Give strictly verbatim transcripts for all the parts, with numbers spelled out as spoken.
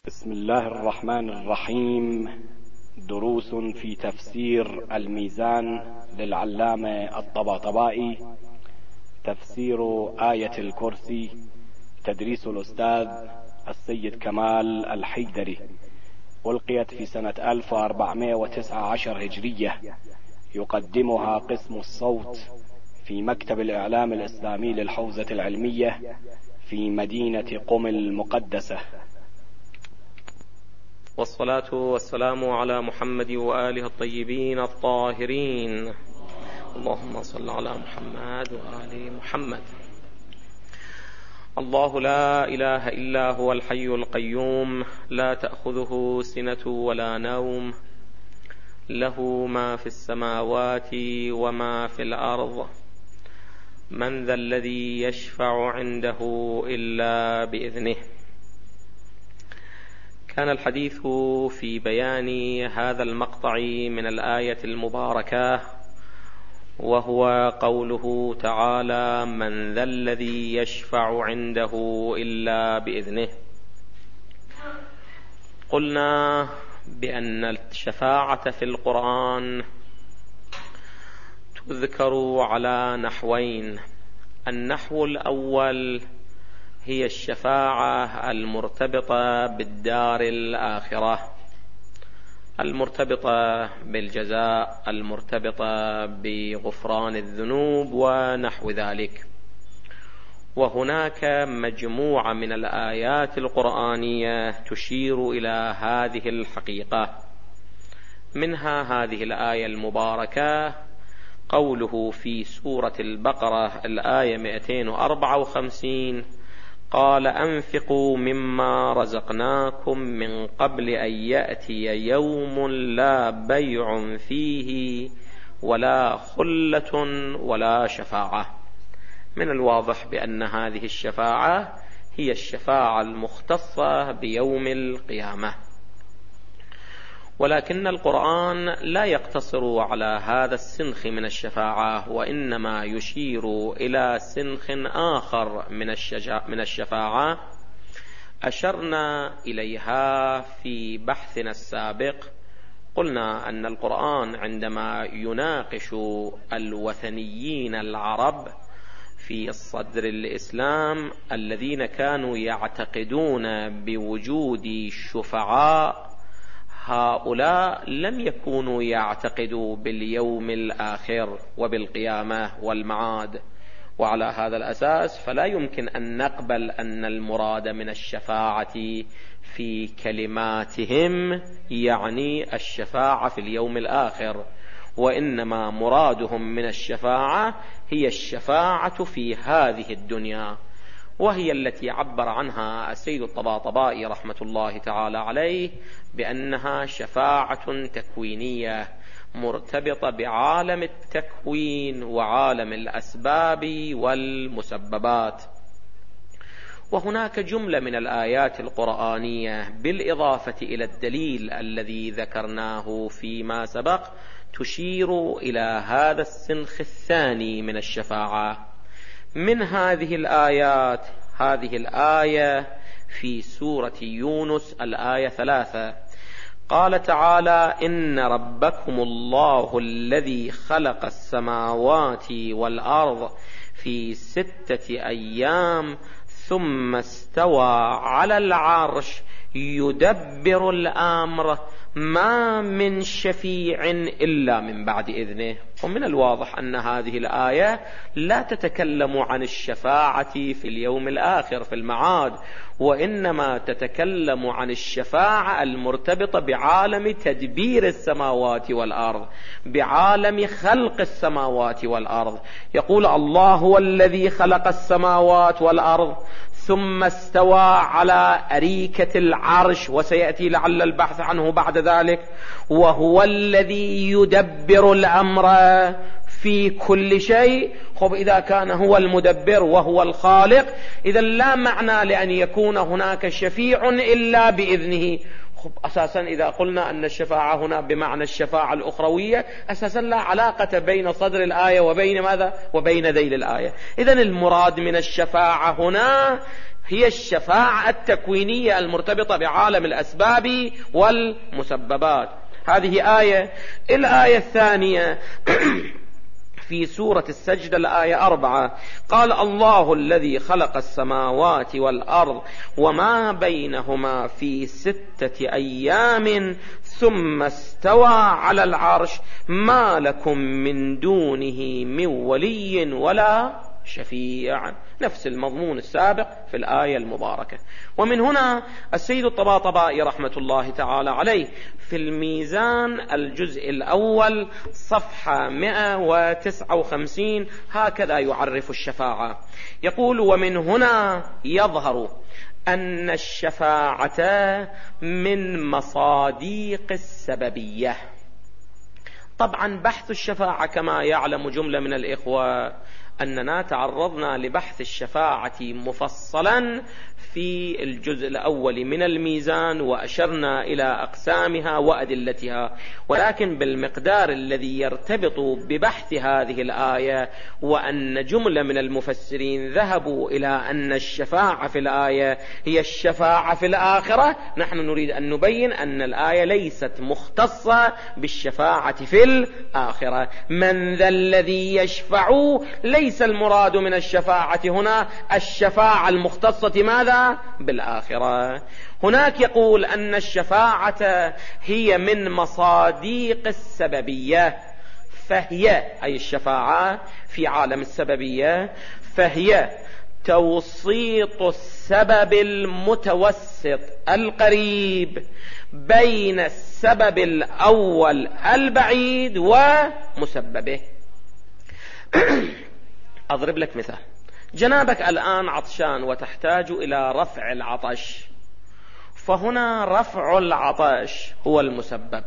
بسم الله الرحمن الرحيم. دروس في تفسير الميزان للعلامة الطباطبائي. تفسير آية الكرسي، تدريس الأستاذ السيد كمال الحيدري. ألقيت في سنة ألف وأربعمائة وتسعة عشر هجرية. يقدمها قسم الصوت في مكتب الإعلام الإسلامي للحوزة العلمية في مدينة قم المقدسة. والصلاة والسلام على محمد وآله الطيبين الطاهرين. اللهم صل على محمد وآل محمد. الله لا إله إلا هو الحي القيوم، لا تأخذه سنة ولا نوم، له ما في السماوات وما في الأرض، من ذا الذي يشفع عنده إلا بإذنه. كان الحديث في بيان هذا المقطع من الآية المباركة، وهو قوله تعالى: من ذا الذي يشفع عنده إلا بإذنه. قلنا بأن الشفاعة في القرآن تذكر على نحوين. النحو الأول هي الشفاعة المرتبطة بالدار الآخرة، المرتبطة بالجزاء، المرتبطة بغفران الذنوب ونحو ذلك. وهناك مجموعة من الآيات القرآنية تشير إلى هذه الحقيقة. منها هذه الآية المباركة، قوله في سورة البقرة الآية مئتين وأربعة وخمسين: قال أنفقوا مما رزقناكم من قبل أن يأتي يوم لا بيع فيه ولا خلة ولا شفاعة. من الواضح بأن هذه الشفاعة هي الشفاعة المختصة بيوم القيامة. ولكن القرآن لا يقتصر على هذا السنخ من الشفاعة، وإنما يشير إلى سنخ آخر من الشفاعة أشرنا إليها في بحثنا السابق. قلنا أن القرآن عندما يناقش الوثنيين العرب في صدر الإسلام الذين كانوا يعتقدون بوجود شفعاء، هؤلاء لم يكونوا يعتقدوا باليوم الآخر وبالقيامة والمعاد، وعلى هذا الأساس فلا يمكن أن نقبل أن المراد من الشفاعة في كلماتهم يعني الشفاعة في اليوم الآخر، وإنما مرادهم من الشفاعة هي الشفاعة في هذه الدنيا، وهي التي عبر عنها السيد الطباطبائي رحمة الله تعالى عليه بأنها شفاعة تكوينية مرتبطة بعالم التكوين وعالم الأسباب والمسببات. وهناك جملة من الآيات القرآنية بالإضافة إلى الدليل الذي ذكرناه فيما سبق تشير إلى هذا السنخ الثاني من الشفاعة. من هذه الآيات هذه الآية في سورة يونس الآية ثلاثة، قال تعالى: إن ربكم الله الذي خلق السماوات والأرض في ستة أيام ثم استوى على العرش يدبر الأمر ما من شفيع إلا من بعد إذنه. ومن الواضح أن هذه الآية لا تتكلم عن الشفاعة في اليوم الآخر في المعاد، وإنما تتكلم عن الشفاعة المرتبطة بعالم تدبير السماوات والأرض، بعالم خلق السماوات والأرض. يقول: الله هو الذي خلق السماوات والأرض ثم استوى على أريكة العرش، وسيأتي لعل البحث عنه بعد ذلك، وهو الذي يدبر الأمر في كل شيء. خب إذا كان هو المدبر وهو الخالق، إذا لا معنى لأن يكون هناك شفيع إلا بإذنه. خب أساسا إذا قلنا أن الشفاعة هنا بمعنى الشفاعة الأخروية، أساسا لا علاقة بين صدر الآية وبين ماذا؟ وبين ذيل الآية. إذن المراد من الشفاعة هنا هي الشفاعة التكوينية المرتبطة بعالم الأسباب والمسببات. هذه آية. الآية الثانية في سورة السجدة الآية أربعة، قال الله الذي خلق السماوات والأرض وما بينهما في ستة أيام ثم استوى على العرش ما لكم من دونه من ولي ولا شفيع. نفس المضمون السابق في الآية المباركة. ومن هنا السيد الطباطبائي رحمة الله تعالى عليه في الميزان الجزء الأول صفحة مئة وتسعة وخمسين هكذا يعرف الشفاعة، يقول: ومن هنا يظهر أن الشفاعة من مصاديق السببية. طبعا بحث الشفاعة كما يعلم جملة من الإخوة أننا تعرضنا لبحث الشفاعة مفصلا في الجزء الأول من الميزان وأشرنا إلى أقسامها وأدلتها، ولكن بالمقدار الذي يرتبط ببحث هذه الآية، وأن جملة من المفسرين ذهبوا إلى أن الشفاعة في الآية هي الشفاعة في الآخرة، نحن نريد أن نبين أن الآية ليست مختصة بالشفاعة في الآخرة. من ذا الذي يشفع، ليس المراد من الشفاعة هنا الشفاعة المختصة ماذا؟ بالآخرة. هناك يقول أن الشفاعة هي من مصاديق السببية، فهي أي الشفاعة في عالم السببية فهي توسيط السبب المتوسط القريب بين السبب الأول البعيد ومسببه. أضرب لك مثال. جنابك الآن عطشان وتحتاج إلى رفع العطش، فهنا رفع العطش هو المسبب،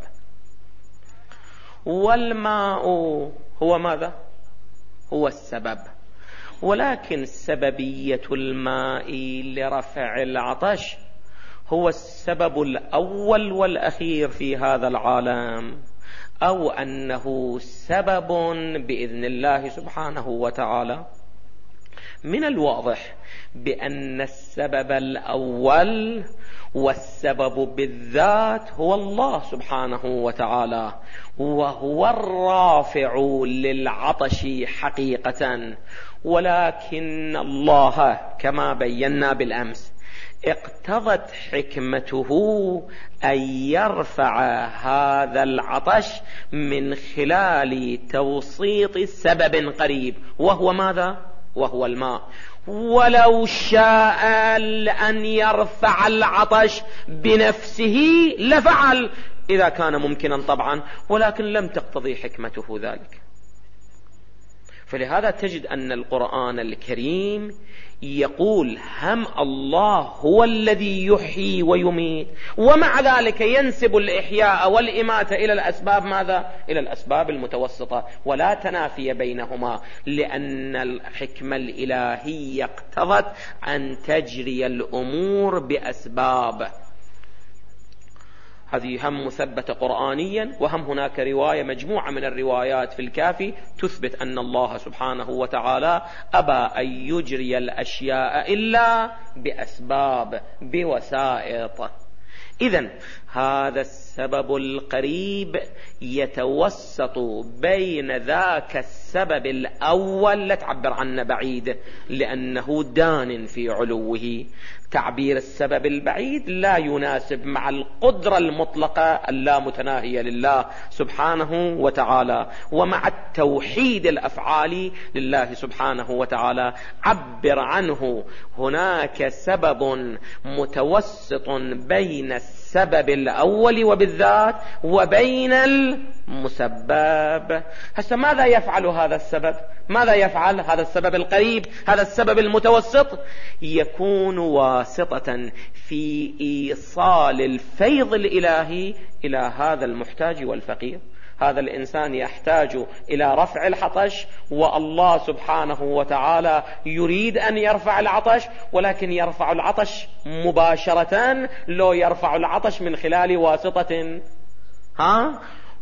والماء هو ماذا؟ هو السبب. ولكن سببية الماء لرفع العطش هو السبب الأول والأخير في هذا العالم، أو أنه سبب بإذن الله سبحانه وتعالى. من الواضح بأن السبب الأول والسبب بالذات هو الله سبحانه وتعالى، وهو الرافع للعطش حقيقة. ولكن الله كما بينا بالأمس اقتضت حكمته أن يرفع هذا العطش من خلال توسيط سبب قريب، وهو ماذا؟ وهو الماء. ولو شاء أن يرفع العطش بنفسه لفعل إذا كان ممكنا طبعا، ولكن لم تقتضي حكمته ذلك. فلهذا تجد أن القرآن الكريم يقول هم الله هو الذي يحيي ويميت، ومع ذلك ينسب الإحياء والإماتة إلى الأسباب ماذا؟ إلى الأسباب المتوسطة، ولا تنافي بينهما، لأن الحكمة الإلهية اقتضت أن تجري الأمور بأسباب. هذه هم مثبتة قرآنيا، وهم هناك رواية مجموعة من الروايات في الكافي تثبت أن الله سبحانه وتعالى أبى أن يجري الأشياء إلا بأسباب بوسائط. إذن هذا السبب القريب يتوسط بين ذاك السبب الأول، لا تعبر عنه بعيد لأنه دان في علوه. تعبير السبب البعيد لا يناسب مع القدرة المطلقة اللامتناهية لله سبحانه وتعالى، ومع التوحيد الأفعالي لله سبحانه وتعالى. عبر عنه هناك سبب متوسط بين السبب الأول وبالذات وبين المسبب. هسه ماذا يفعل هذا السبب؟ ماذا يفعل هذا السبب القريب، هذا السبب المتوسط؟ يكون واسطة في إيصال الفيض الإلهي إلى هذا المحتاج والفقير. هذا الإنسان يحتاج إلى رفع العطش، والله سبحانه وتعالى يريد أن يرفع العطش، ولكن يرفع العطش مباشرة، لو يرفع العطش من خلال واسطة. ها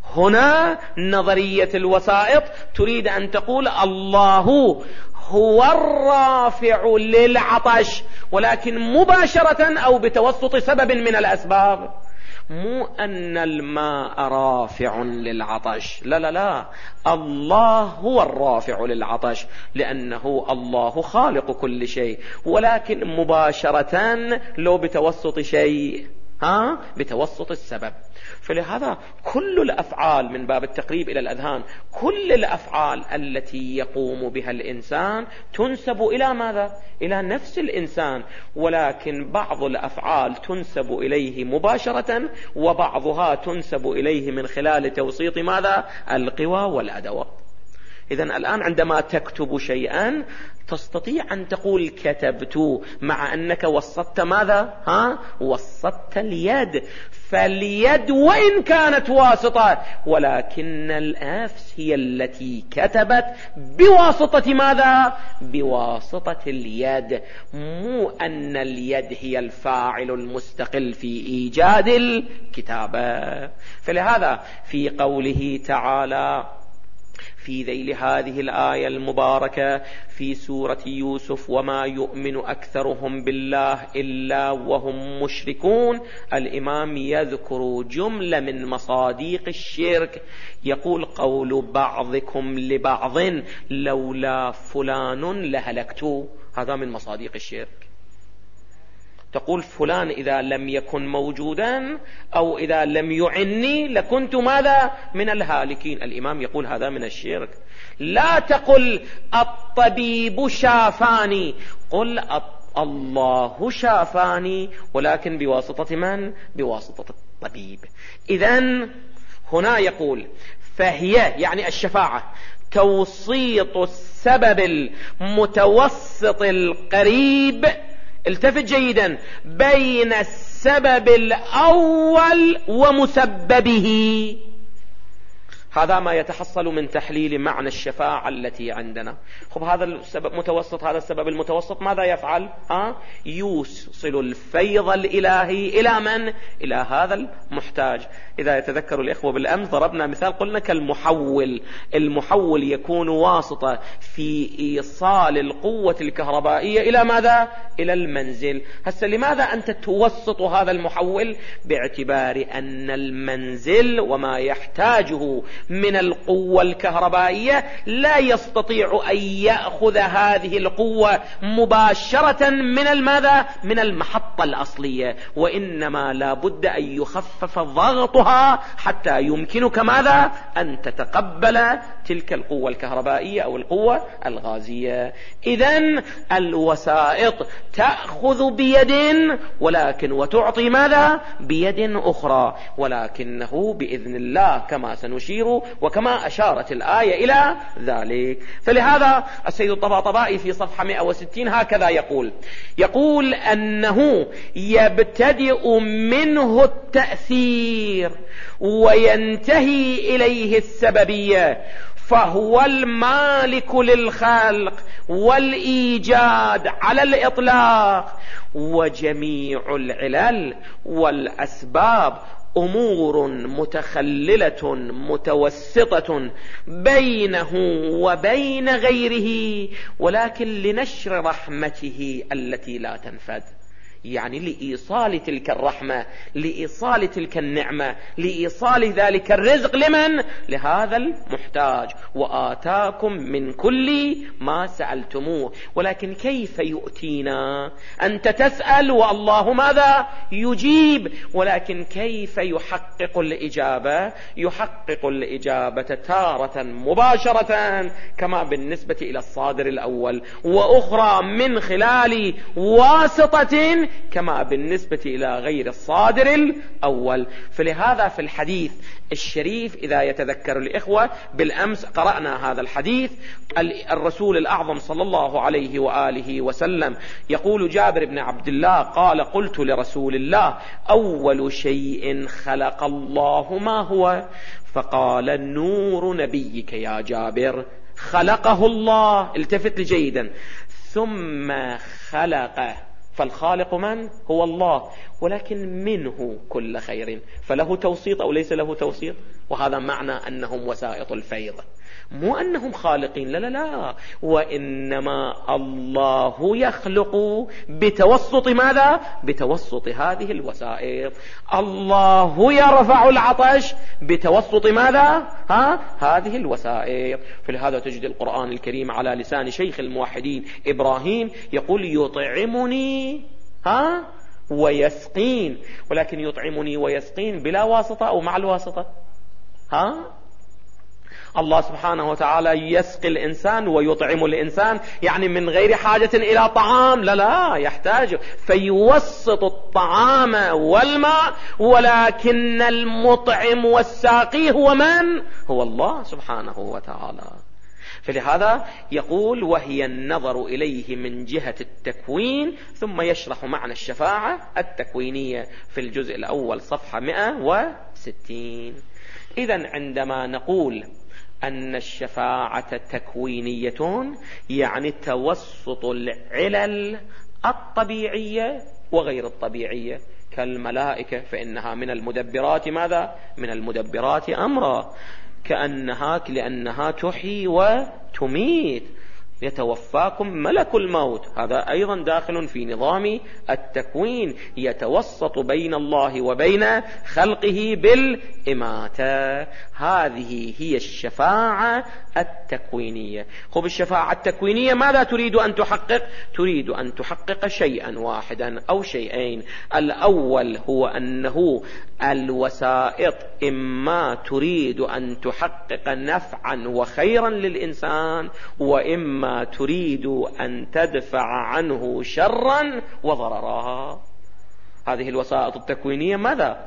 هنا نظرية الوسائط تريد أن تقول الله هو الرافع للعطش، ولكن مباشرة أو بتوسط سبب من الأسباب، مو أن الماء رافع للعطش، لا لا لا، الله هو الرافع للعطش، لأنه الله خالق كل شيء، ولكن مباشرة لو بتوسط شيء، ها، بتوسط السبب. فلهذا كل الأفعال من باب التقريب إلى الأذهان، كل الأفعال التي يقوم بها الإنسان تنسب إلى ماذا؟ إلى نفس الإنسان، ولكن بعض الأفعال تنسب إليه مباشرة، وبعضها تنسب إليه من خلال توسيط ماذا؟ القوى والأدوات. إذن الآن عندما تكتب شيئا تستطيع أن تقول كتبت، مع أنك وسطت ماذا؟ ها؟ وسطت اليد، فاليد وإن كانت واسطة، ولكن النفس هي التي كتبت بواسطة ماذا؟ بواسطة اليد، مو أن اليد هي الفاعل المستقل في إيجاد الكتابة. فلهذا في قوله تعالى في ذيل هذه الآية المباركة في سورة يوسف: وما يؤمن أكثرهم بالله إلا وهم مشركون، الإمام يذكر جملة من مصاديق الشرك، يقول: قول بعضكم لبعض لولا فلان لهلكت، هذا من مصاديق الشرك. تقول فلان إذا لم يكن موجودا أو إذا لم يعني لكنت ماذا؟ من الهالكين. الإمام يقول هذا من الشرك. لا تقل الطبيب شافاني، قل الله شافاني، ولكن بواسطة من؟ بواسطة الطبيب. إذن هنا يقول فهي يعني الشفاعة توسيط السبب المتوسط القريب، التفت جيدا، بين السبب الأول ومسببه. هذا ما يتحصل من تحليل معنى الشفاعة التي عندنا. خب هذا السبب متوسط، هذا السبب المتوسط ماذا يفعل؟ ها؟ يوصل الفيض الإلهي إلى من؟ إلى هذا المحتاج. إذا يتذكر الإخوة بالأمس ضربنا مثال، قلنا كالمحول. المحول يكون واسطة في إيصال القوة الكهربائية إلى ماذا؟ إلى المنزل. هسه لماذا أنت توسط هذا المحول؟ باعتبار أن المنزل وما يحتاجه من القوة الكهربائية لا يستطيع أن يأخذ هذه القوة مباشرة من الماذا؟ من المحطة الأصلية، وإنما لا بد أن يخفف ضغطها حتى يمكنك ماذا؟ أن تتقبل تلك القوة الكهربائية أو القوة الغازية. إذن الوسائط تأخذ بيد ولكن وتعطي ماذا؟ بيد أخرى، ولكنه بإذن الله كما سنشير وكما أشارت الآية إلى ذلك. فلهذا السيد الطباطبائي في صفحة مئة وستين هكذا يقول يقول أنه يبتدئ منه التأثير وينتهي إليه السببية، فهو المالك للخلق والإيجاد على الإطلاق، وجميع العلل والأسباب أمور متخللة متوسطة بينه وبين غيره، ولكن لنشر رحمته التي لا تنفد، يعني لإيصال تلك الرحمة، لإيصال تلك النعمة، لإيصال ذلك الرزق لمن؟ لهذا المحتاج. وآتاكم من كل ما سألتموه. ولكن كيف يؤتينا؟ أنت تسأل والله ماذا؟ يجيب. ولكن كيف يحقق الإجابة؟ يحقق الإجابة تارة مباشرة كما بالنسبة إلى الصادر الأول، وأخرى من خلال واسطة كما بالنسبة إلى غير الصادر الأول. فلهذا في الحديث الشريف إذا يتذكر الإخوة بالأمس قرأنا هذا الحديث، الرسول الأعظم صلى الله عليه وآله وسلم يقول جابر بن عبد الله قال: قلت لرسول الله: أول شيء خلق الله ما هو؟ فقال: نور نبيك يا جابر. خلقه الله، التفت جيدا، ثم خلق فالخالق من؟ هو الله، ولكن منه كل خير، فله توسيط أو ليس له توسيط؟ وهذا معنى أنهم وسائط الفيض، مو أنهم خالقين، لا لا لا، وإنما الله يخلق بتوسط ماذا؟ بتوسط هذه الوسائط. الله يرفع العطش بتوسط ماذا؟ ها؟ هذه الوسائط. فلهذا تجد القرآن الكريم على لسان شيخ الموحدين إبراهيم يقول يطعمني ها ويسقين، ولكن يطعمني ويسقين بلا واسطة أو مع الواسطة؟ ها؟ الله سبحانه وتعالى يسقي الإنسان ويطعم الإنسان، يعني من غير حاجة إلى طعام، لا لا يحتاج، فيوسط الطعام والماء، ولكن المطعم والساقي هو من؟ هو الله سبحانه وتعالى. فلهذا يقول وهي النظر إليه من جهة التكوين، ثم يشرح معنى الشفاعة التكوينية في الجزء الأول صفحة مئة وستين. إذن عندما نقول أن الشفاعة تكوينية يعني توسط العلل الطبيعية وغير الطبيعية، كالملائكة فإنها من المدبرات ماذا؟ من المدبرات أمرا، كأنها لأنها تحيي وتميت، يتوفاكم ملك الموت، هذا أيضا داخل في نظام التكوين، يتوسط بين الله وبين خلقه بالإماتة. هذه هي الشفاعة التكوينية. خب الشفاعة التكوينية ماذا تريد أن تحقق؟ تريد أن تحقق شيئا واحدا أو شيئين. الأول هو أنه الوسائط إما تريد أن تحقق نفعا وخيرا للإنسان، وإما تريد أن تدفع عنه شرا وضررا. هذه الوسائط التكوينية ماذا؟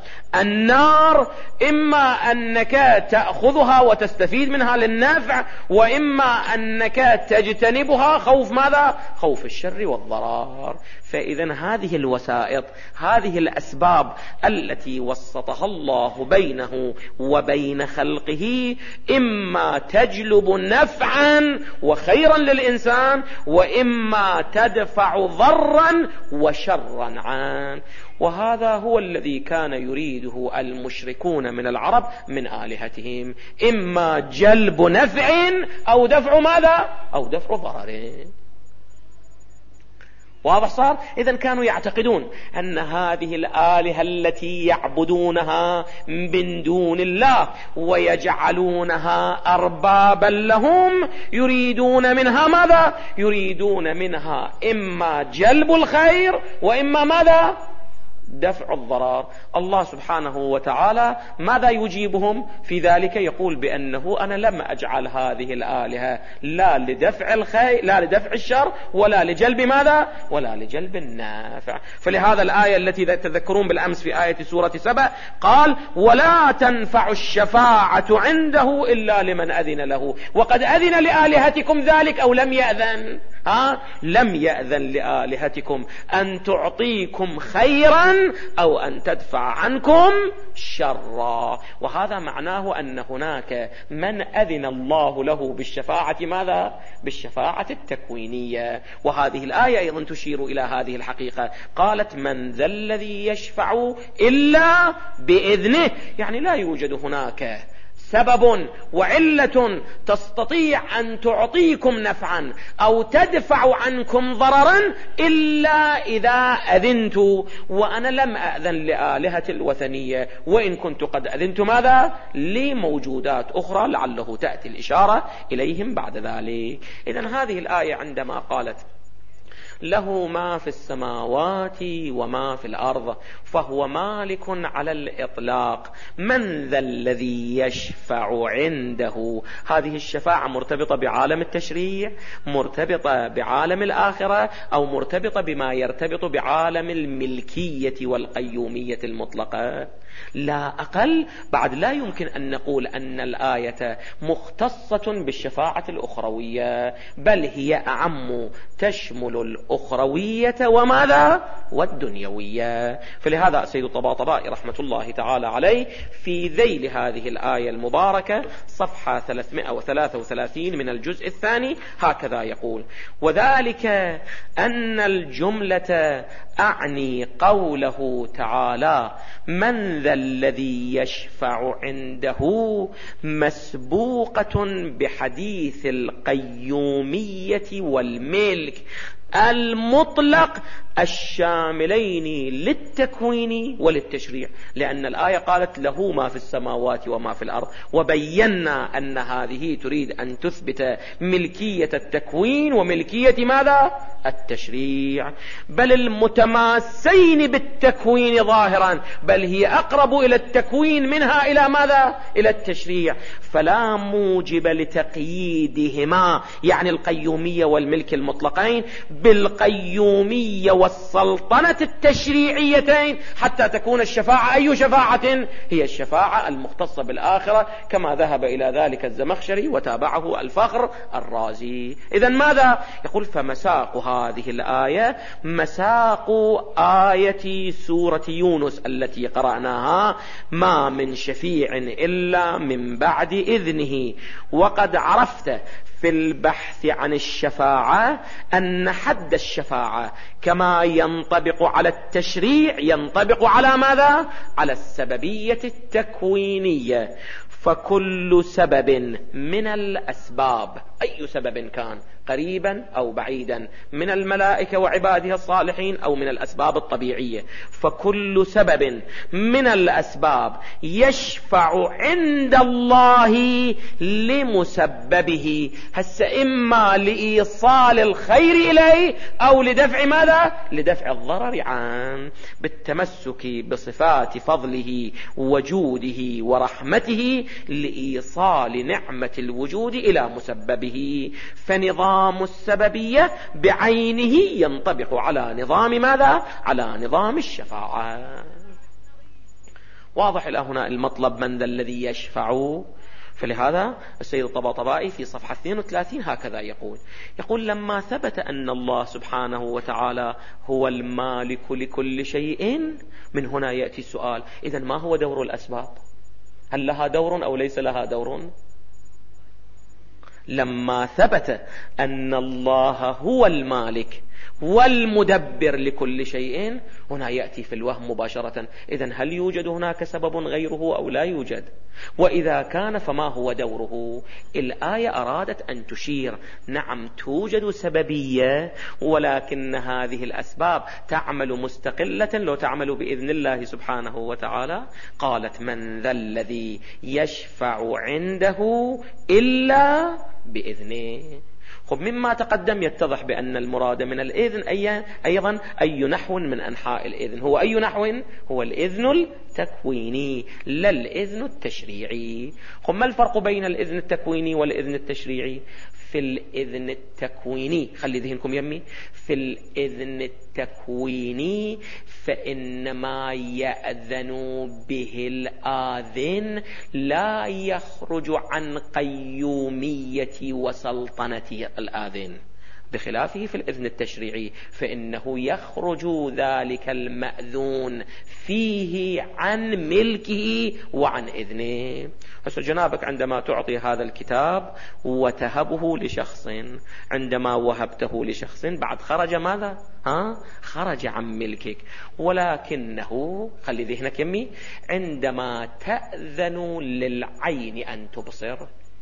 النار إما أنك تأخذها وتستفيد منها للنفع، وإما أنك تجتنبها خوف ماذا؟ خوف الشر والضرر. فإذا هذه الوسائط، هذه الأسباب التي وسطها الله بينه وبين خلقه، إما تجلب نفعا وخيرا للإنسان، وإما تدفع ضرا وشرا عنه. وهذا هو الذي كان يريده المشركون من العرب من آلهتهم، إما جلب نفع أو دفع ماذا؟ أو دفع ضرر. واضح صار؟ إذن كانوا يعتقدون أن هذه الآلهة التي يعبدونها من دون الله ويجعلونها أربابا لهم يريدون منها ماذا؟ يريدون منها إما جلب الخير وإما ماذا؟ دفع الضرر. الله سبحانه وتعالى ماذا يجيبهم في ذلك؟ يقول بأنه أنا لم أجعل هذه الآلهة لا لدفع الخير لا لدفع الشر ولا لجلب ماذا؟ ولا لجلب النافع. فلهذا الآية التي تذكرون بالأمس في آية سورة سبأ قال ولا تنفع الشفاعة عنده إلا لمن أذن له، وقد أذن لآلهتكم ذلك أو لم يأذن؟ ها؟ لم يأذن لآلهتكم أن تعطيكم خيرا أو أن تدفع عنكم شرا. وهذا معناه أن هناك من أذن الله له بالشفاعة ماذا؟ بالشفاعة التكوينية. وهذه الآية أيضا تشير إلى هذه الحقيقة، قالت من ذا الذي يشفع إلا بإذنه، يعني لا يوجد هناك سبب وعلة تستطيع أن تعطيكم نفعا أو تدفع عنكم ضررا إلا إذا أذنت، وأنا لم أذن لآلهة الوثنية، وإن كنت قد أذنت ماذا؟ لموجودات أخرى لعله تأتي الإشارة إليهم بعد ذلك. إذن هذه الآية عندما قالت له ما في السماوات وما في الأرض فهو مالك على الإطلاق، من ذا الذي يشفع عنده؟ هذه الشفاعة مرتبطة بعالم التشريع، مرتبطة بعالم الآخرة، أو مرتبطة بما يرتبط بعالم الملكية والقيومية المطلقة؟ لا أقل. بعد لا يمكن أن نقول أن الآية مختصة بالشفاعة الأخروية، بل هي أعم، تشمل الأخروية وماذا؟ والدنيوية. فلهذا السيد الطباطبائي رحمة الله تعالى عليه في ذيل هذه الآية المباركة صفحة ثلاثمائة وثلاثة وثلاثين من الجزء الثاني هكذا يقول: وذلك أن الجملة أعني قوله تعالى: من ذا الذي يشفع عنده، مسبوقة بحديث القيومية والملك المطلق الشاملين للتكوين وللتشريع، لأن الآية قالت له ما في السماوات وما في الأرض، وبينا أن هذه تريد أن تثبت ملكية التكوين وملكية ماذا؟ التشريع، بل المتماسين بالتكوين ظاهرا، بل هي أقرب إلى التكوين منها إلى ماذا؟ إلى التشريع. فلا موجب لتقييدهما، يعني القيومية والملك المطلقين، بالقيومية والسلطنة التشريعيتين حتى تكون الشفاعة أي شفاعة؟ هي الشفاعة المختصة بالآخرة، كما ذهب إلى ذلك الزمخشري وتابعه الفخر الرازي. إذن ماذا يقول؟ فمساق هذه الآية مساق آية سورة يونس التي قرأناها: ما من شفيع إلا من بعد إذنه. وقد عرفت في البحث عن الشفاعة أن حد الشفاعة كما ينطبق على التشريع ينطبق على ماذا؟ على السببية التكوينية. فكل سبب من الأسباب، أي سبب كان، قريبا أو بعيدا، من الملائكة وعبادها الصالحين أو من الأسباب الطبيعية، فكل سبب من الأسباب يشفع عند الله لمسببه، هس إما لإيصال الخير إليه أو لدفع ماذا؟ لدفع الضرر عنه، بالتمسك بصفات فضله وجوده ورحمته لإيصال نعمة الوجود إلى مسببه. فنظام السببية بعينه ينطبق على نظام ماذا؟ على نظام الشفاعة. واضح إلى هنا المطلب: من ذا الذي يشفع؟ فلهذا السيد الطباطبائي في صفحة اثنين وثلاثين هكذا يقول يقول لما ثبت أن الله سبحانه وتعالى هو المالك لكل شيء، من هنا يأتي السؤال: إذن ما هو دور الأسباب؟ هل لها دور أو ليس لها دور؟ لما ثبت أن الله هو المالك والمدبر لكل شيء، هنا يأتي في الوهم مباشرة: إذن هل يوجد هناك سبب غيره أو لا يوجد؟ وإذا كان فما هو دوره؟ الآية أرادت أن تشير: نعم توجد سببية، ولكن هذه الأسباب تعمل مستقلة لو تعمل بإذن الله سبحانه وتعالى. قالت: من ذا الذي يشفع عنده إلا بإذنه. خب مما تقدم يتضح بأن المراد من الإذن أي أيضا أي نحو من أنحاء الإذن. هو أي نحو؟ هو الإذن التكويني لا الإذن التشريعي. خب ما الفرق بين الإذن التكويني والإذن التشريعي؟ في الإذن التكويني، خلي ذهنكم يمي، في الإذن التكويني فإنما يأذن به الآذن لا يخرج عن قيومية وسلطنة الآذن، بخلافه في الإذن التشريعي فإنه يخرج ذلك المأذون فيه عن ملكه وعن إذنه. هسه جنابك عندما تعطي هذا الكتاب وتهبه لشخص، عندما وهبته لشخص بعد خرج ماذا؟ ها؟ خرج عن ملكك، ولكنه خلي ذهنك يمي عندما تأذن للعين أن تبصر،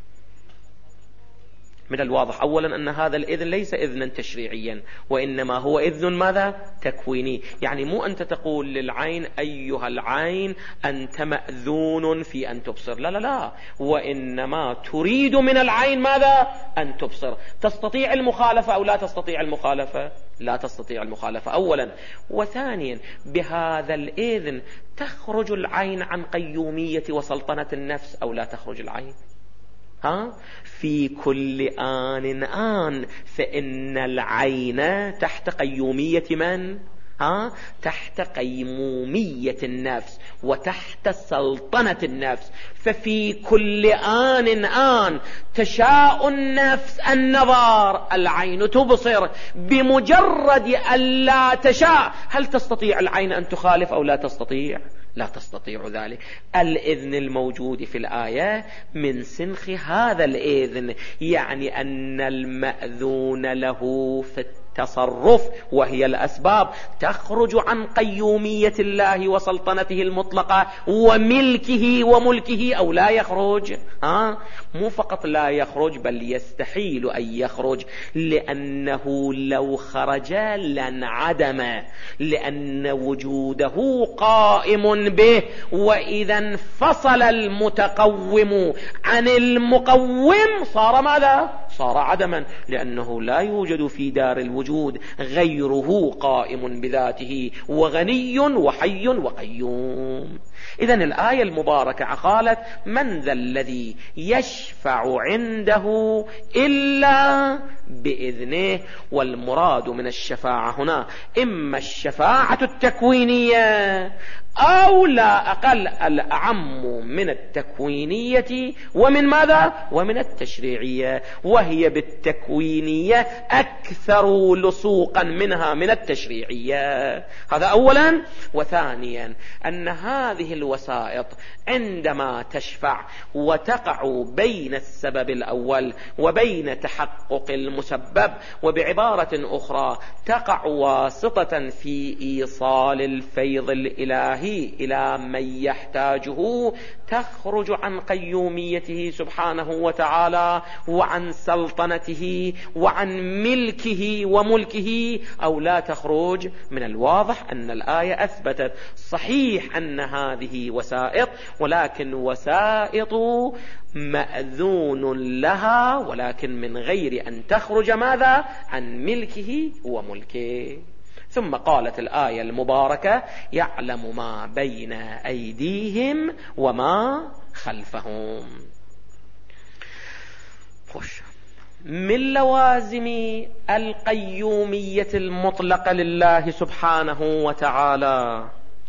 من الواضح أولا أن هذا الإذن ليس إذنا تشريعيا، وإنما هو إذن ماذا؟ تكويني. يعني مو أنت تقول للعين أيها العين أنت مأذون في أن تبصر، لا لا لا، وإنما تريد من العين ماذا؟ أن تبصر. تستطيع المخالفة أو لا تستطيع المخالفة؟ لا تستطيع المخالفة أولا. وثانيا بهذا الإذن تخرج العين عن قيومية وسلطنة النفس أو لا تخرج العين؟ ها؟ في كل آن آن فإن العين تحت قيومية من؟ ها تحت قيمومية النفس وتحت سلطنة النفس. ففي كل آن آن تشاء النفس النظر، العين تبصر، بمجرد أن لا تشاء. هل تستطيع العين أن تخالف أو لا تستطيع؟ لا تستطيع ذلك. الإذن الموجود في الآية من سنخ هذا الإذن، يعني أن المأذون له في التصرف وهي الأسباب تخرج عن قيومية الله وسلطنته المطلقة وملكه وملكه، أو لا يخرج. ها؟ مو فقط لا يخرج، بل يستحيل أن يخرج، لأنه لو خرج لانعدم، لأن وجوده قائم به. وإذا انفصل المتقوم عن المقوم صار ماذا؟ صار عدما، لأنه لا يوجد في دار الوجود غيره قائم بذاته وغني وحي وقيوم. إذن الآية المباركة قالت: من ذا الذي يشفع عنده إلا بإذنه. والمراد من الشفاعة هنا إما الشفاعة التكوينية أو لا أقل الأعم من التكوينية ومن ماذا؟ ومن التشريعية، وهي بالتكوينية أكثر لصوقا منها من التشريعية. هذا أولا. وثانيا أن هذه الوسائط عندما تشفع وتقع بين السبب الأول وبين تحقق المسبب، وبعبارة أخرى تقع واسطة في إيصال الفيض الإلهي إلى من يحتاجه، تخرج عن قيوميته سبحانه وتعالى وعن سلطنته وعن ملكه وملكه، أو لا تخرج. من الواضح أن الآية أثبتت صحيح أن هذه وسائط، ولكن وسائط مأذون لها، ولكن من غير أن تخرج ماذا؟ عن ملكه وملكه. ثم قالت الآية المباركة: يعلم ما بين أيديهم وما خلفهم. خوش. من لوازم القيومية المطلقة لله سبحانه وتعالى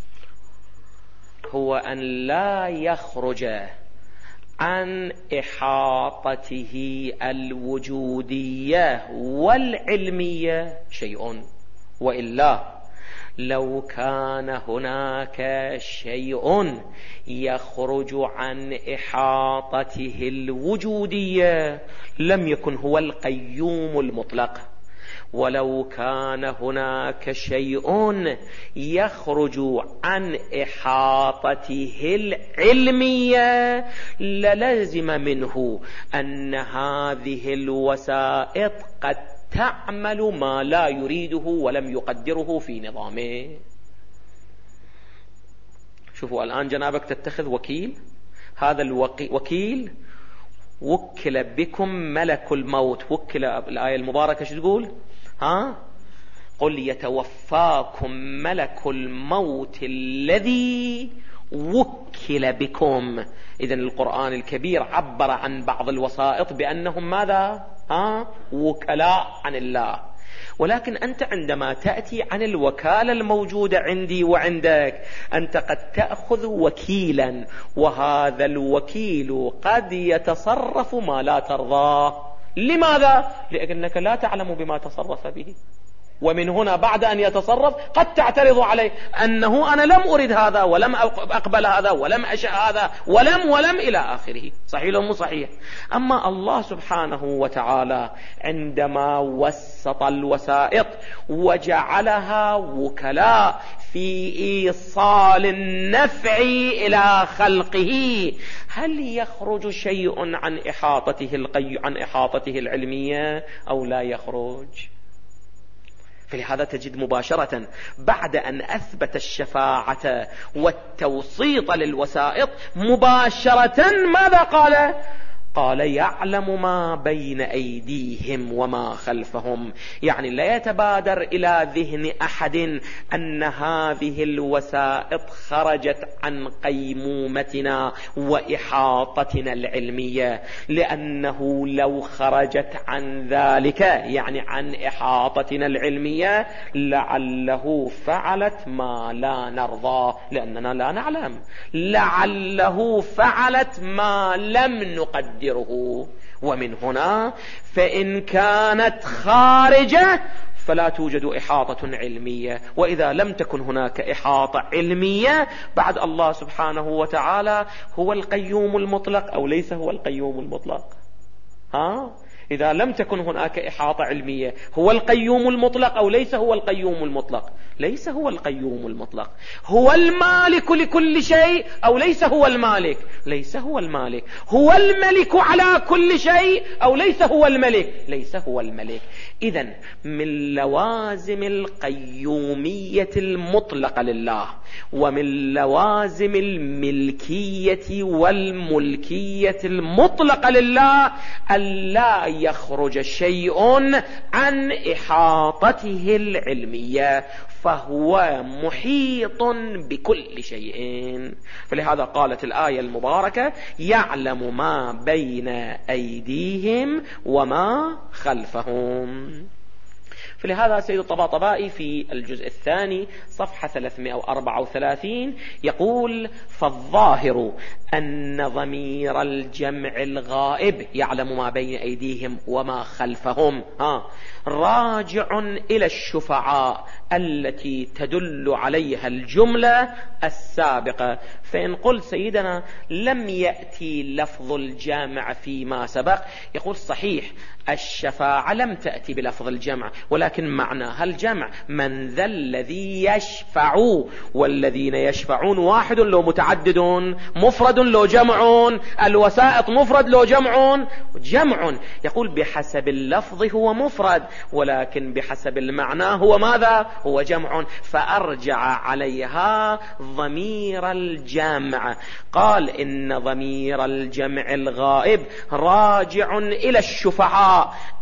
هو أن لا يخرج عن إحاطته الوجودية والعلمية شيء، وإلا لو كان هناك شيء يخرج عن إحاطته الوجودية لم يكن هو القيوم المطلق. ولو كان هناك شيء يخرج عن إحاطته العلمية للزم منه أن هذه الوسائط قد تعمل ما لا يريده ولم يقدره في نظامه. شوفوا الآن جنابك تتخذ وكيل، هذا الوكيل وكل بكم ملك الموت. وكل الآية المباركة شو تقول؟ ها؟ قل يتوفاكم ملك الموت الذي وكل بكم. إذن القرآن الكبير عبر عن بعض الوسائط بأنهم ماذا؟ ها؟ وكلاء عن الله. ولكن أنت عندما تأتي عن الوكالة الموجودة عندي وعندك، أنت قد تأخذ وكيلا، وهذا الوكيل قد يتصرف ما لا ترضاه. لماذا؟ لأنك لا تعلم بما تصرف به، ومن هنا بعد أن يتصرف قد تعترض عليه أنه أنا لم أرد هذا ولم أقبل هذا ولم أشأ هذا ولم ولم إلى آخره. صحيح ولا مو صحيح؟ أما الله سبحانه وتعالى عندما وسط الوسائط وجعلها وكلاء في إيصال النفع إلى خلقه، هل يخرج شيء عن إحاطته القي عن إحاطته العلمية أو لا يخرج؟ فلهذا تجد مباشرة بعد أن أثبت الشفاعة والتوسيط للوسائط، مباشرة ماذا قال؟ قال يعلم ما بين أيديهم وما خلفهم، يعني لا يتبادر إلى ذهن أحد أن هذه الوسائط خرجت عن قيمومتنا وإحاطتنا العلمية، لأنه لو خرجت عن ذلك يعني عن إحاطتنا العلمية لعله فعلت ما لا نرضى، لأننا لا نعلم، لعله فعلت ما لم نقدره. ومن هنا فإن كانت خارجة فلا توجد إحاطة علمية، وإذا لم تكن هناك إحاطة علمية بعد الله سبحانه وتعالى هو القيوم المطلق أو ليس هو القيوم المطلق؟ ها؟ إذا لم تكن هناك إحاطة علمية هو القيوم المطلق أو ليس هو القيوم المطلق؟ ليس هو القيوم المطلق. هو المالك لكل شيء أو ليس هو المالك؟ ليس هو المالك. هو الملك على كل شيء أو ليس هو الملك؟ ليس هو الملك. إذن من لوازم القيومية المطلقة لله ومن لوازم الملكية والملكية المطلقة لله ألا يخرج شيء عن إحاطته العلمية، فهو محيط بكل شيء. فلهذا قالت الآية المباركة يعلم ما بين أيديهم وما خلفهم. فلهذا سيد الطباطبائي في الجزء الثاني صفحة ثلاثمائة وأربعة وثلاثين يقول فالظاهر أن ضمير الجمع الغائب يعلم ما بين أيديهم وما خلفهم ها راجع إلى الشفعاء التي تدل عليها الجملة السابقة. فإن قلت سيدنا لم يأتي لفظ الجامع فيما سبق، يقول صحيح الشفاعة لم تأتي بلفظ الجمع، ولكن معناها الجمع. من ذا الذي يشفع، والذين يشفعون واحد لو متعدد، مفرد لو جمعون، الوسائط مفرد لو جمعون جمع. يقول بحسب اللفظ هو مفرد، ولكن بحسب المعنى هو ماذا؟ هو جمع. فأرجع عليها ضمير الجمع، قال إن ضمير الجمع الغائب راجع إلى الشفعاء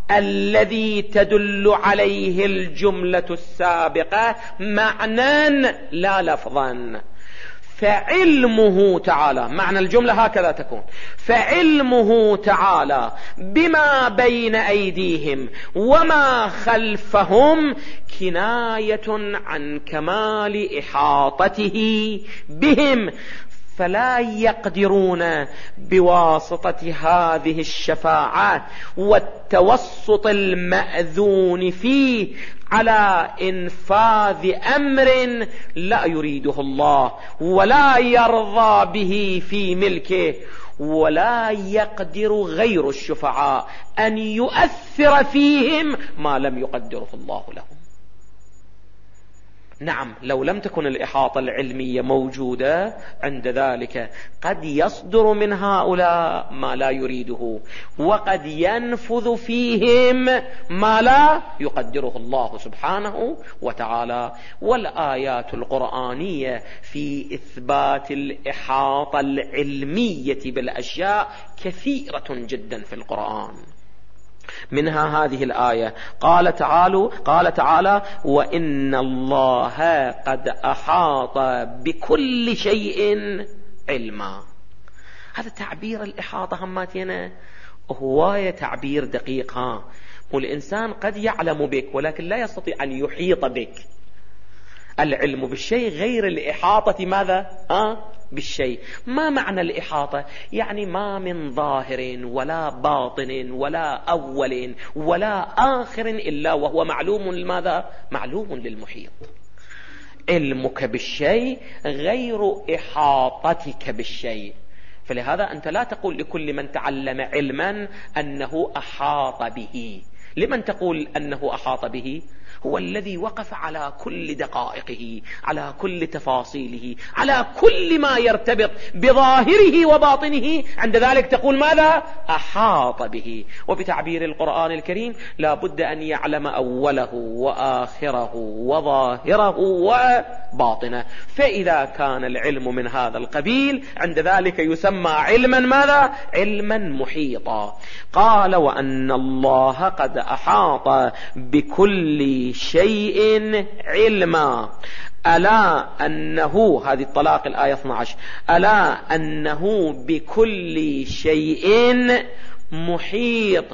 الذي تدل عليه الجملة السابقة معنى لا لفظا. فعلمه تعالى، معنى الجملة هكذا تكون، فعلمه تعالى بما بين أيديهم وما خلفهم كناية عن كمال إحاطته بهم، فلا يقدرون بواسطة هذه الشفاعة والتوسط المأذون فيه على إنفاذ أمر لا يريده الله ولا يرضى به في ملكه، ولا يقدر غير الشفعاء أن يؤثر فيهم ما لم يقدره الله لهم. نعم، لو لم تكن الإحاطة العلمية موجودة عند ذلك قد يصدر من هؤلاء ما لا يريده، وقد ينفذ فيهم ما لا يقدره الله سبحانه وتعالى. والآيات القرآنية في إثبات الإحاطة العلمية بالأشياء كثيرة جدا في القرآن. منها هذه الآية قال تعالى قال تعالى وإن الله قد أحاط بكل شيء علما. هذا تعبير الإحاطة هماتنا هو تعبير دقيق. ها والإنسان قد يعلم بك ولكن لا يستطيع أن يحيط بك. العلم بالشيء غير الإحاطة ماذا؟ ها بالشيء. ما معنى الإحاطة؟ يعني ما من ظاهر ولا باطن ولا أول ولا آخر إلا وهو معلوم لماذا؟ معلوم للمحيط. علمك بالشيء غير إحاطتك بالشيء. فلهذا أنت لا تقول لكل من تعلم علما أنه أحاط به. لمن تقول أنه أحاط به؟ هو الذي وقف على كل دقائقه، على كل تفاصيله، على كل ما يرتبط بظاهره وباطنه. عند ذلك تقول ماذا؟ أحاط به. وبتعبير القرآن الكريم لا بد أن يعلم أوله وآخره وظاهره وباطنه. فإذا كان العلم من هذا القبيل عند ذلك يسمى علما ماذا؟ علما محيطا. قال وأن الله قد أحاط بكل شيء علما. ألا أنه، هذه الطلاق الآية اثني عشر، ألا أنه بكل شيء محيط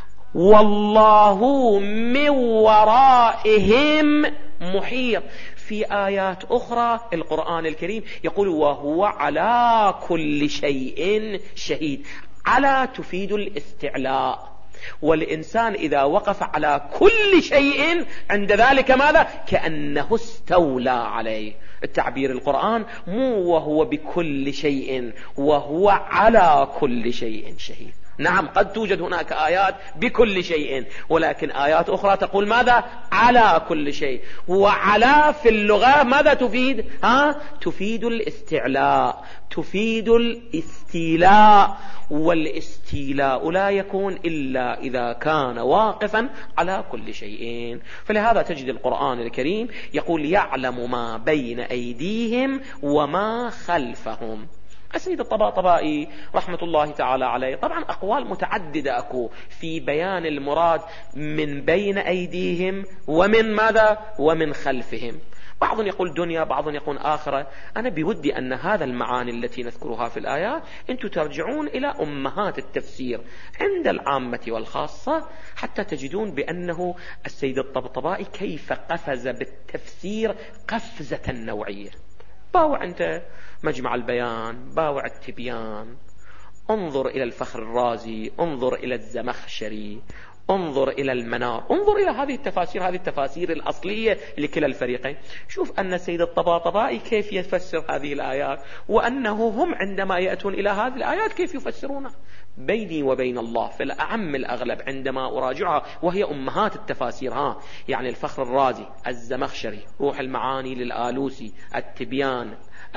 والله من ورائهم محيط. في آيات أخرى القرآن الكريم يقول وهو على كل شيء شهيد. على تفيد الاستعلاء، والإنسان إذا وقف على كل شيء عند ذلك ماذا؟ كأنه استولى عليه. التعبير القرآن مو وهو بكل شيء، وهو على كل شيء شهيد. نعم قد توجد هناك آيات بكل شيء، ولكن آيات أخرى تقول ماذا؟ على كل شيء. وعلى في اللغة ماذا تفيد؟ ها؟ تفيد الاستعلاء، تفيد الاستيلاء، والاستيلاء لا يكون إلا إذا كان واقفا على كل شيء. فلهذا تجد القرآن الكريم يقول يعلم ما بين أيديهم وما خلفهم. السيد الطباطبائي رحمة الله تعالى عليه طبعا أقوال متعددة أكو في بيان المراد من بين أيديهم ومن ماذا؟ ومن خلفهم. بعض يقول دنيا، بعض يقول آخرة. أنا بودي أن هذا المعاني التي نذكرها في الآيات أنتم ترجعون إلى أمهات التفسير عند العامة والخاصة حتى تجدون بأنه السيد الطبطبائي كيف قفز بالتفسير قفزة نوعية. باوع أنت مجمع البيان، باوع التبيان، انظر إلى الفخر الرازي، انظر إلى الزمخشري، انظر إلى المنار، انظر إلى هذه التفاسير، هذه التفاسير الأصلية لكلا الفريقين. شوف أن السيد الطباطبائي كيف يفسر هذه الآيات، وأنه هم عندما يأتون إلى هذه الآيات كيف يفسرونها. بيني وبين الله في الأعم الأغلب عندما أراجعها، وهي أمهات التفاسير، ها يعني الفخر الرازي، الزمخشري، روح المعاني للآلوسي، التبيان،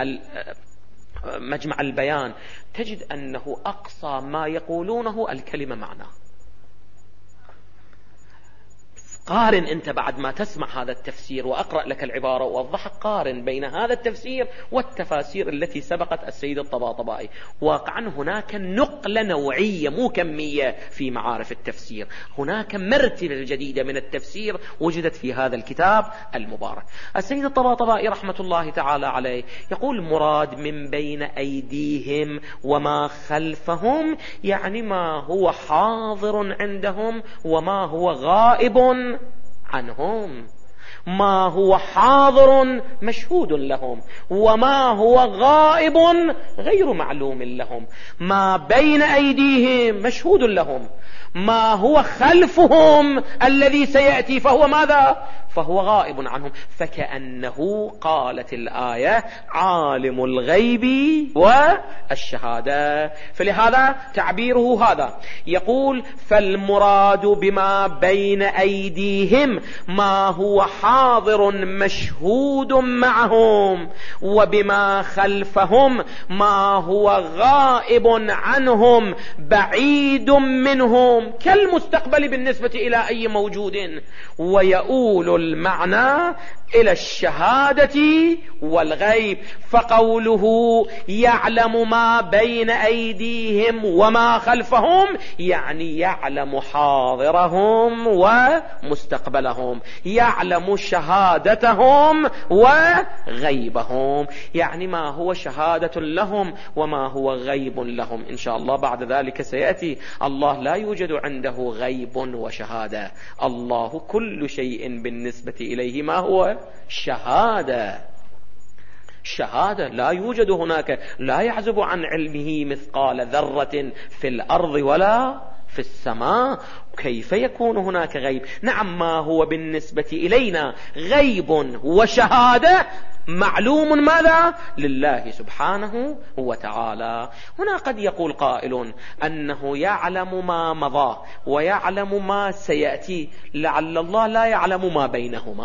مجمع البيان، تجد أنه أقصى ما يقولونه الكلمة معناه. قارن أنت بعد ما تسمع هذا التفسير وأقرأ لك العبارة وأوضحك، قارن بين هذا التفسير والتفاسير التي سبقت السيد الطباطبائي. واقعا هناك نقلة نوعية مو كمية في معارف التفسير، هناك مرتبة جديدة من التفسير وجدت في هذا الكتاب المبارك. السيد الطباطبائي رحمة الله تعالى عليه يقول مراد من بين أيديهم وما خلفهم، يعني ما هو حاضر عندهم وما هو غائب عنهم، ما هو حاضر مشهود لهم وما هو غائب غير معلوم لهم. ما بين أيديهم مشهود لهم، ما هو خلفهم الذي سيأتي فهو ماذا؟ فهو غائب عنهم. فكأنه قالت الآية عالم الغيب والشهادة. فلهذا تعبيره هذا يقول فالمراد بما بين أيديهم ما هو حاضر مشهود معهم، وبما خلفهم ما هو غائب عنهم بعيد منهم كالمستقبل بالنسبة إلى أي موجود. ويؤول المعنى إلى الشهادة والغيب. فقوله يعلم ما بين أيديهم وما خلفهم يعني يعلم حاضرهم ومستقبلهم، يعلم شهادتهم وغيبهم، يعني ما هو شهادة لهم وما هو غيب لهم. إن شاء الله بعد ذلك سيأتي. الله لا يوجد عنده غيب وشهادة، الله كل شيء بالنسبة إليه ما هو شهادة. شهادة لا يوجد هناك، لا يعزب عن علمه مثقال ذرة في الأرض ولا في السماء. كيف يكون هناك غيب؟ نعم، ما هو بالنسبة إلينا غيب وشهادة معلوم ماذا؟ لله سبحانه وتعالى. هنا قد يقول قائل أنه يعلم ما مضى ويعلم ما سيأتي، لعل الله لا يعلم ما بينهما.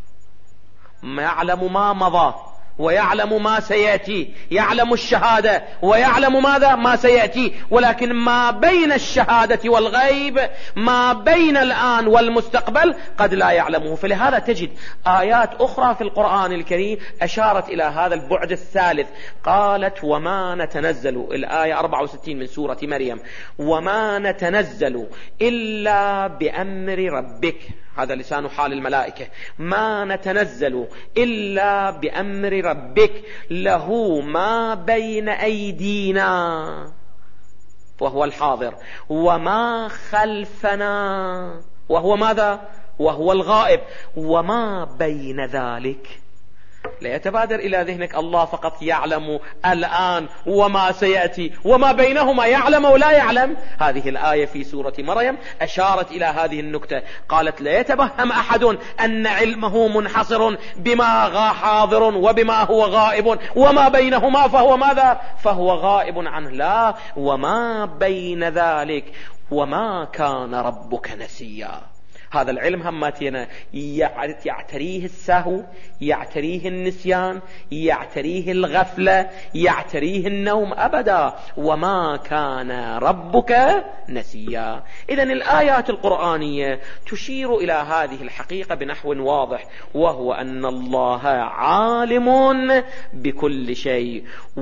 يعلم ما مضى ويعلم ما سيأتي، يعلم الشهادة ويعلم ماذا؟ ما سيأتي، ولكن ما بين الشهادة والغيب، ما بين الآن والمستقبل قد لا يعلمه. فلهذا تجد آيات أخرى في القرآن الكريم أشارت إلى هذا البعد الثالث. قالت وما نتنزل، الآية أربعة وستين من سورة مريم، وما نتنزل إلا بأمر ربك، هذا لسان حال الملائكة، ما نتنزل إلا بأمر ربك له ما بين أيدينا وهو الحاضر وما خلفنا وهو ماذا؟ وهو الغائب، وما بين ذلك. لا يتبادر إلى ذهنك الله فقط يعلم الآن وما سيأتي، وما بينهما يعلم ولا يعلم. هذه الآية في سورة مريم أشارت إلى هذه النكتة، قالت لا يتبهم أحد أن علمه منحصر بما غا حاضر وبما هو غائب، وما بينهما فهو ماذا؟ فهو غائب عنه. لا، وما بين ذلك وما كان ربك نسيا. هذا العلم هماتنا يعتريه السهو، يعتريه النسيان، يعتريه الغفلة، يعتريه النوم أبدا. وما كان ربك نسيا. إذن الآيات القرآنية تشير إلى هذه الحقيقة بنحو واضح، وهو أن الله عالم بكل شيء.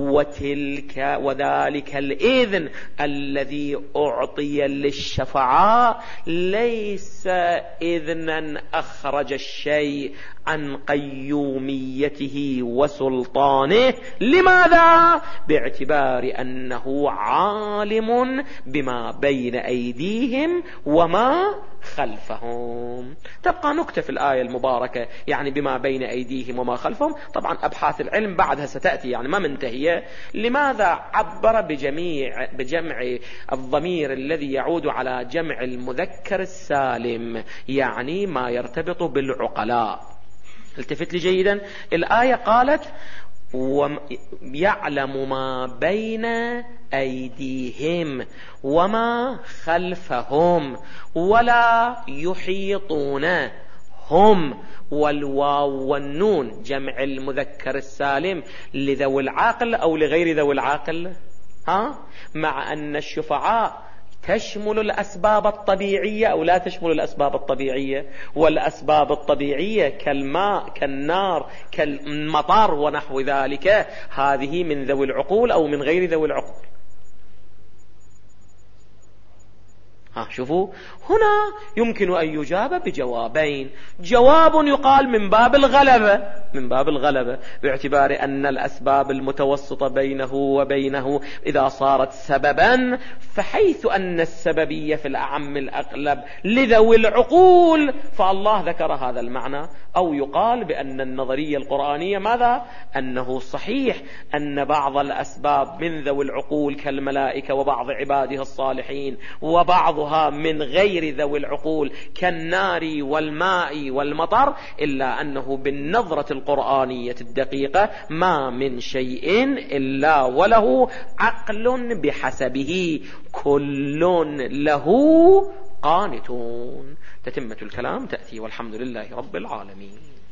وتلك وذلك الإذن الذي أعطي للشفعاء ليس إذنا أخرج الشيء عن قيوميته وسلطانه. لماذا؟ باعتبار أنه عالم بما بين أيديهم وما خلفهم. تبقى نكتة في الآية المباركة، يعني بما بين أيديهم وما خلفهم. طبعا أبحاث العلم بعدها ستأتي، يعني ما منتهية. لماذا عبر بجميع بجمع الضمير الذي يعود على جمع المذكر السالم، يعني ما يرتبط بالعقلاء؟ التفت لي جيدا. الآية قالت ويعلم ما بين أيديهم وما خلفهم ولا يحيطون هم، والواو والنون جمع المذكر السالم لذوي العاقل أو لغير ذوي العاقل؟ ها؟ مع أن الشفعاء تشمل الأسباب الطبيعية أو لا تشمل الأسباب الطبيعية؟ والأسباب الطبيعية كالماء كالنار كالمطر ونحو ذلك، هذه من ذوي العقول أو من غير ذوي العقول؟ ها شوفوا، هنا يمكن أن يجاب بجوابين. جواب يقال من باب الغلبة، من باب الغلبة باعتبار أن الأسباب المتوسطة بينه وبينه إذا صارت سببا، فحيث أن السببية في الأعم الأغلب لذوي العقول فالله ذكر هذا المعنى. أو يقال بأن النظرية القرآنية ماذا؟ أنه صحيح أن بعض الأسباب من ذوي العقول كالملائكة وبعض عباده الصالحين، وبعضها من غير ذوي العقول كالنار والماء والمطر، إلا أنه بالنظرة القرآنية الدقيقة ما من شيء إلا وله عقل بحسبه، كل له قانتون. تتمة الكلام تأتي، والحمد لله رب العالمين.